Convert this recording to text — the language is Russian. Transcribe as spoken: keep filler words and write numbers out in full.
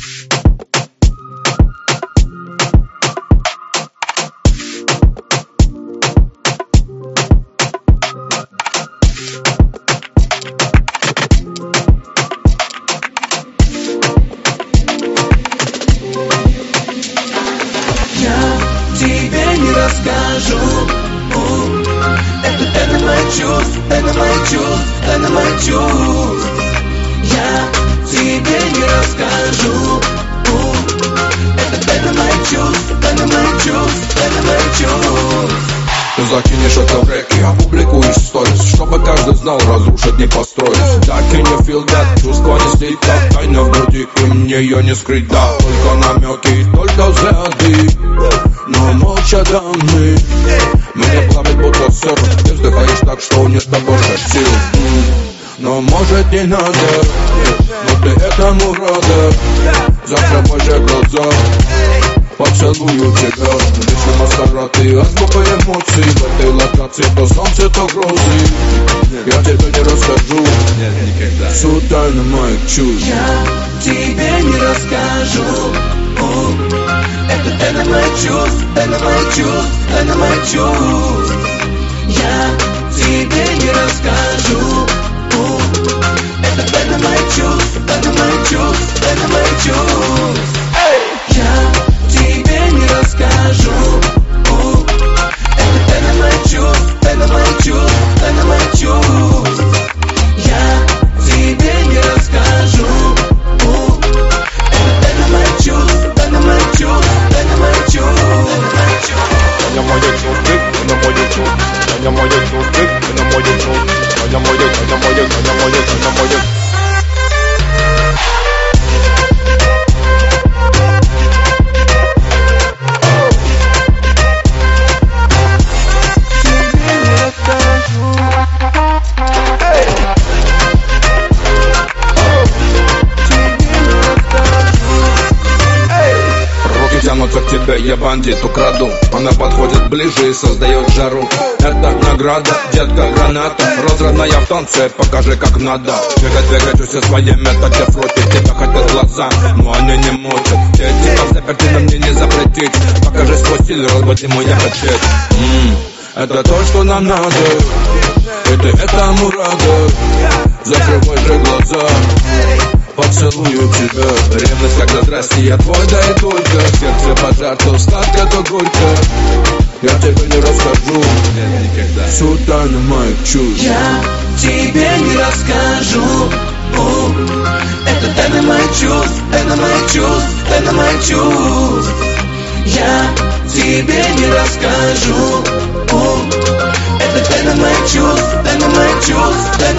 Тебе не расскажу. У, это тайна моих чувств, тайна моих чувств, тайна моих чувств. Я тебе не расскажу. У, это тайна моих чувств, тайна моих чувств, тайна моих чувств. Ты закинешь это в реки, опубликуешь сторис, чтобы каждый знал, разрушить не построить. Так и не feel that, чувства не слить, как тайна в груди, и мне ее не скрыть, да. Только намеки, только взгляды, но молча даны. Меня плавит будто серф, ты вздыхаешь так, что нет больше сил. Но может не надо, но ты этому рада. Закрывай же глаза, поцелую тебя. Вечно маскарад и азбука эмоций. В этой локации то солнце, то грозы. Я тебе не расскажу всю тайну моих чувств. Я тебе не расскажу. О, это тайна моих чувств, тайна моих чувств, тайна моих чувств. Я тебе не расскажу. О, это тайна моих чувств, тайна моих чувств, тайна моих чувств. Я тебе не расскажу. О, это тайна моих чувств, тайна моих чувств, тайна моих чувств. Я тебе не расскажу. О, это тайна моих чувств, тайна моих чувств, тайна моих чувств. Тайна моих чувств, тайна моих чувств, тайна моих чувств, тайна моих чувств, тайна моих, тайна моих, тайна моих, тайна моих. Тянутся к тебе, я бандит, украду. Она подходит ближе и создает жару. Это награда, детка, граната. Разрывная в танце, покажи как надо. Двигать, двигать все свои методы фроти. Тебя хотят глаза, но они не мутят. Те тебя в заперти, но мне не запретить. Покажи свой стиль, разбуди мой аппетит. Ммм, это то, что нам надо. И ты этому рада. Закрывай же глаза, поцелую тебя. Ревность, когда здрасте, я твой, да и только. Сердце пожар, то сладко, то горько. Я тебе не расскажу всю тайну моих чувств. Я тебе не расскажу. О, это тайна моих чувств, тайна моих чувств, тайна моих чувств. Я тебе не расскажу. О, это тайна моих чувств, тайна моих чувств, тайна